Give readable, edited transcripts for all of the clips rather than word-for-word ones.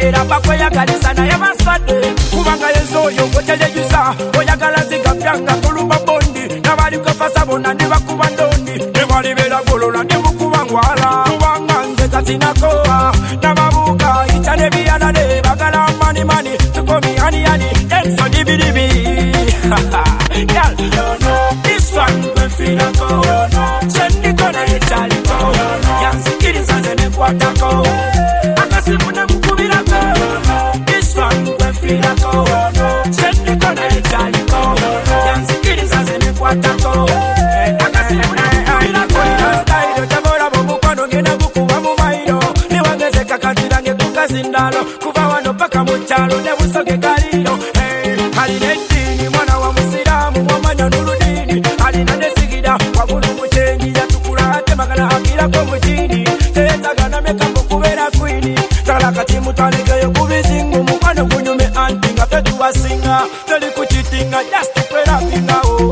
era bakweyagalisa naye basadde kubanga yezoyo gweteleyisa oyagala zigapyanga kulumba bondi nabalikofasa bonna ne bakuba ndondi ne balibera golola ne bukuba ngwala kubanga nze katinakoa nababuuka ita ne biyalale bagala mani tukomi hani enso dibidibi Girl, this one we feel a go. Send the gun and tell it go. Yansi kiddies and then quarter go. Akasipuna mukubira go. This one we feel a go. Send the gun and tell it go. Yansi kiddies and then quarter go. Akasipuna mukubira go. Style tabora bomukwano ngena bukuba mu mairo. Ne wangeze kakatira nge kukazindalo. Kuva wano paka mu kyalo ne busoge galiro. Alinedini mwana wa Musilamu wamanya nuludini alina nesigida wagulu muchengi yatukula ate magana akira ko mujini tetagana mekapo kubera kwini tala kati mutalegeyo kubizingu mukano kunyume anti nga fetu wasinga teli kuchitinga just to play that thing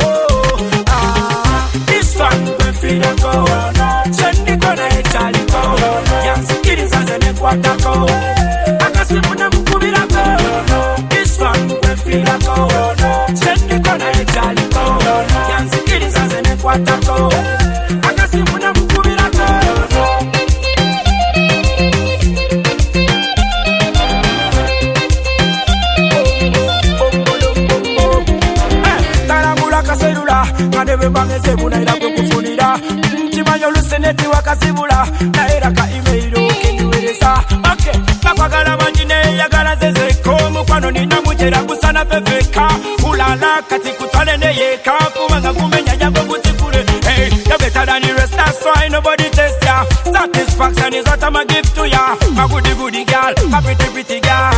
this one we feel a go sendi kona etali go yansikiri sanze ne kwata go akasimuna mukubira go this one we feel a go sendi kona etali go yansikiri sanze ne kwata go akasimuna mukubira go kaserula kadebe bangeze bunaira kukufunira chimanyo luseneti wakasibula naera ka email okenduereza okay bakwagala manjine yagala zeze komu kwano nina mujera kusana fefeka ulala kati kutale ne yeka kubanga kumenya yabo kutikure hey you better than the rest that's why nobody test ya satisfaction is what I'ma give to ya a goody girl a pretty girl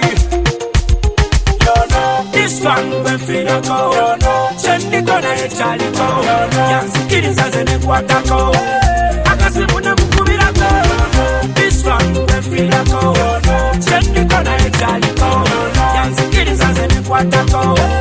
this one we feel a go sendi kona etali go yansikiri sanze ne kwata go akasimuna mukubira go this one we feel a go sendi kona etali go yansikiri sanze ne kwata go